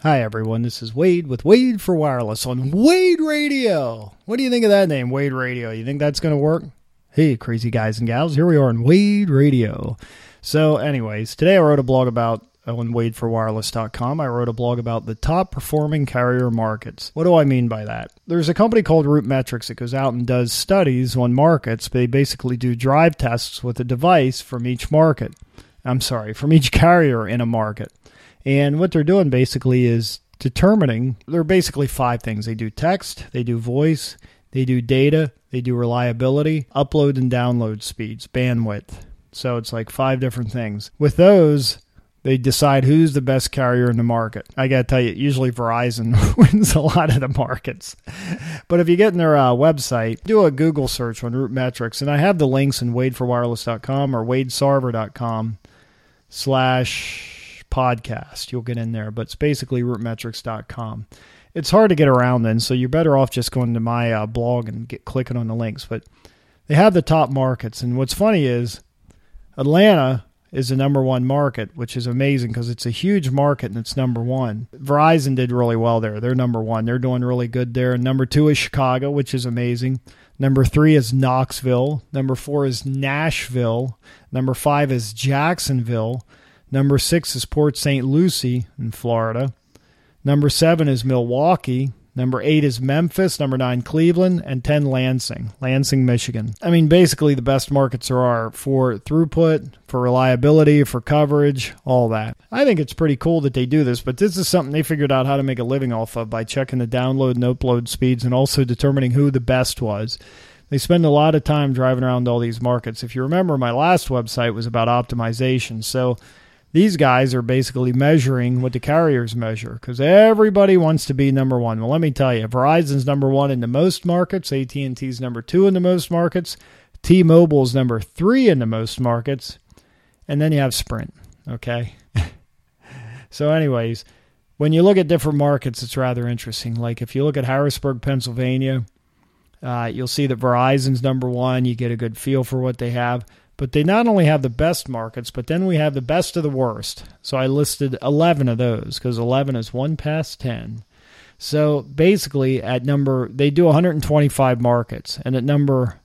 Hi everyone, this is Wade with Wade for Wireless on Wade Radio. What do you think of that name, Wade Radio? You think that's going to work? Hey, crazy guys and gals, here we are on Wade Radio. So anyways, today I wrote a blog about, on WadeForWireless.com, I wrote a blog about the top performing carrier markets. What do I mean by that? There's a company called RootMetrics that goes out and does studies on markets. They basically do drive tests with a device from each market. From each carrier in a market. And what they're doing basically is determining, there are basically 5 things. They do text, they do voice, they do data, they do reliability, upload and download speeds, bandwidth. So it's like 5 different things. With those, they decide who's the best carrier in the market. I got to tell you, usually Verizon wins a lot of the markets. But if you get in their website, do a Google search on RootMetrics, and I have the links in wadeforwireless.com or wadesarver.com/podcast. You'll get in there, but it's basically rootmetrics.com. It's hard to get around then, so you're better off just going to my blog and clicking on the links. But they have the top markets, and what's funny is Atlanta is the number 1 market, which is amazing because it's a huge market and it's number 1. Verizon did really well there. They're number 1. They're doing really good there. Number 2 is Chicago, which is amazing. Number 3 is Knoxville. Number 4 is Nashville. Number 5 is Jacksonville. Number 6 is Port St. Lucie in Florida. Number 7 is Milwaukee. Number 8 is Memphis. Number 9, Cleveland. And 10, Lansing, Michigan. I mean, basically the best markets there are for throughput, for reliability, for coverage, all that. I think it's pretty cool that they do this, but this is something they figured out how to make a living off of by checking the download and upload speeds and also determining who the best was. They spend a lot of time driving around all these markets. If you remember, my last website was about optimization. So these guys are basically measuring what the carriers measure because everybody wants to be number 1. Well, let me tell you, Verizon's number 1 in the most markets. AT&T's number 2 in the most markets. T-Mobile's number 3 in the most markets. And then you have Sprint, okay? So anyways, when you look at different markets, it's rather interesting. Like if you look at Harrisburg, Pennsylvania, you'll see that Verizon's number 1. You get a good feel for what they have. But they not only have the best markets, but then we have the best of the worst. So I listed 11 of those because 11 is 1 past 10. So basically they do 125 markets. And at number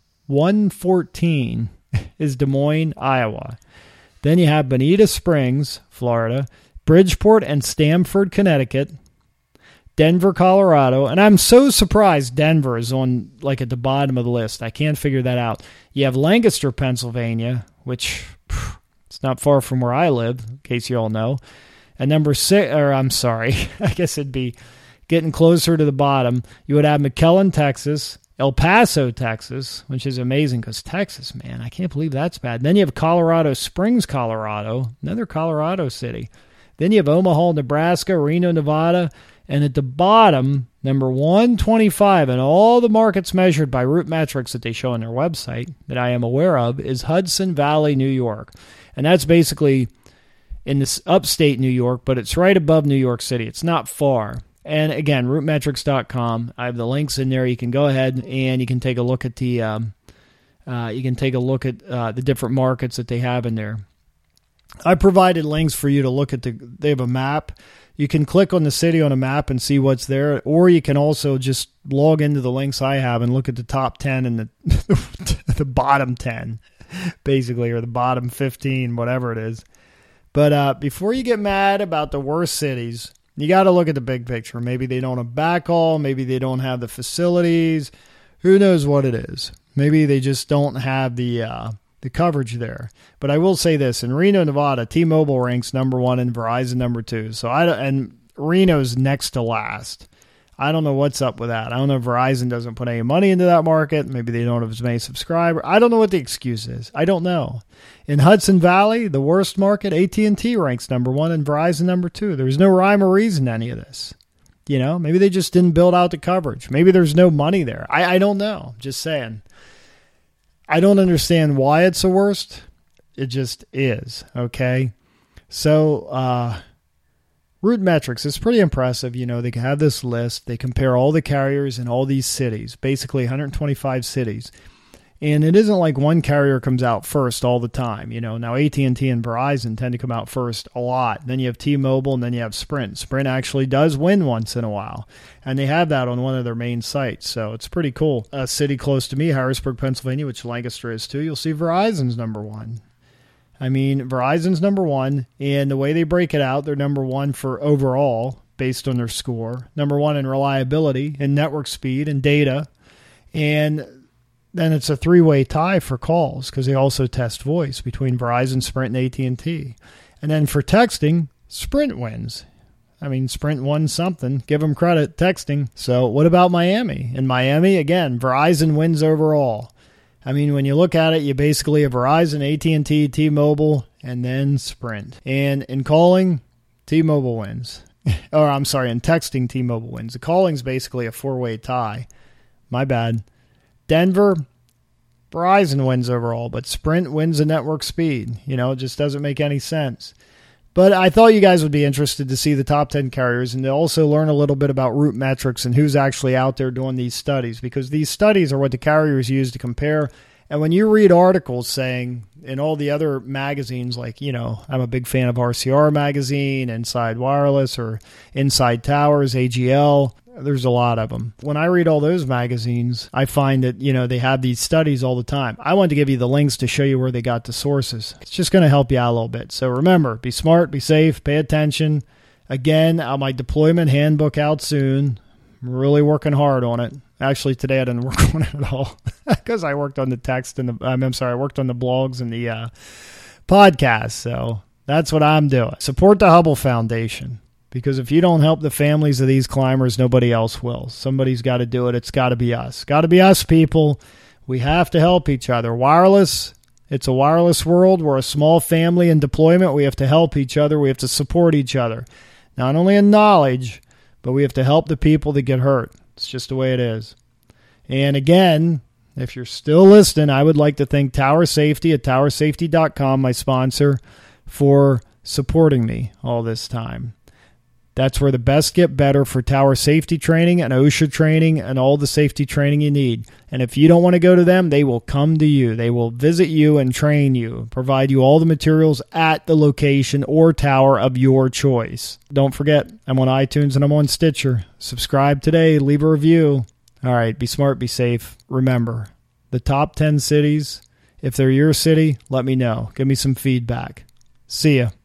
114 is Des Moines, Iowa. Then you have Bonita Springs, Florida, Bridgeport and Stamford, Connecticut, Denver, Colorado, and I'm so surprised Denver is on at the bottom of the list. I can't figure that out. You have Lancaster, Pennsylvania, which it's not far from where I live, in case you all know. And number 6, I guess it'd be getting closer to the bottom. You would have McAllen, Texas, El Paso, Texas, which is amazing because Texas, man, I can't believe that's bad. Then you have Colorado Springs, Colorado, another Colorado city. Then you have Omaha, Nebraska, Reno, Nevada. And at the bottom, number 125 in all the markets measured by RootMetrics that they show on their website that I am aware of is Hudson Valley, New York. And that's basically in this upstate New York, but it's right above New York City. It's not far. And again, rootmetrics.com. I have the links in there. You can go ahead and you can take a look at the different markets that they have in there. I provided links for you to look at they have a map. You can click on the city on a map and see what's there, or you can also just log into the links I have and look at the top 10 and the bottom 10, basically, or the bottom 15, whatever it is. But before you get mad about the worst cities, you got to look at the big picture. Maybe they don't have backhaul. Maybe they don't have the facilities. Who knows what it is? Maybe they just don't have the coverage there. But I will say this, in Reno, Nevada, T-Mobile ranks number 1 and Verizon number 2. And Reno's next to last. I don't know what's up with that. I don't know if Verizon doesn't put any money into that market. Maybe they don't have as many subscribers. I don't know what the excuse is. I don't know. In Hudson Valley, the worst market, AT&T ranks number 1 and Verizon number 2. There's no rhyme or reason to any of this. Maybe they just didn't build out the coverage. Maybe there's no money there. I don't know. Just saying. I don't understand why it's the worst. It just is, okay? So, RootMetrics is pretty impressive. They can have this list. They compare all the carriers in all these cities, basically 125 cities. And it isn't like one carrier comes out first all the time. Now AT&T and Verizon tend to come out first a lot. Then you have T-Mobile, and then you have Sprint. Sprint actually does win once in a while, and they have that on one of their main sites. So it's pretty cool. A city close to me, Harrisburg, Pennsylvania, which Lancaster is too, you'll see Verizon's number one. Verizon's number one, and the way they break it out, they're number one for overall based on their score, number one in reliability and network speed and data, and then it's a three-way tie for calls because they also test voice between Verizon, Sprint, and AT&T. And then for texting, Sprint wins. Sprint won something. Give them credit, texting. So what about Miami? In Miami, again, Verizon wins overall. When you look at it, you basically have Verizon, AT&T, T-Mobile, and then Sprint. And in calling, T-Mobile wins. In texting, T-Mobile wins. The calling's basically a four-way tie. My bad. Denver, Verizon wins overall, but Sprint wins the network speed. It just doesn't make any sense. But I thought you guys would be interested to see the top 10 carriers and to also learn a little bit about RootMetrics and who's actually out there doing these studies, because these studies are what the carriers use to compare. And when you read articles saying in all the other magazines, like, I'm a big fan of RCR Magazine, Inside Wireless, or Inside Towers, AGL, there's a lot of them. When I read all those magazines, I find that, they have these studies all the time. I wanted to give you the links to show you where they got the sources. It's just going to help you out a little bit. So remember, be smart, be safe, pay attention. Again, my deployment handbook out soon. I'm really working hard on it. Actually, today I didn't work on it at all because I worked on the text and I worked on the blogs and the podcast. So that's what I'm doing. Support the Hubble Foundation. Because if you don't help the families of these climbers, nobody else will. Somebody's got to do it. It's got to be us. Got to be us, people. We have to help each other. Wireless, it's a wireless world. We're a small family in deployment. We have to help each other. We have to support each other. Not only in knowledge, but we have to help the people that get hurt. It's just the way it is. And again, if you're still listening, I would like to thank Tower Safety at towersafety.com, my sponsor, for supporting me all this time. That's where the best get better for tower safety training and OSHA training and all the safety training you need. And if you don't want to go to them, they will come to you. They will visit you and train you, provide you all the materials at the location or tower of your choice. Don't forget, I'm on iTunes and I'm on Stitcher. Subscribe today. Leave a review. All right, be smart, be safe. Remember, the top 10 cities, if they're your city, let me know. Give me some feedback. See ya.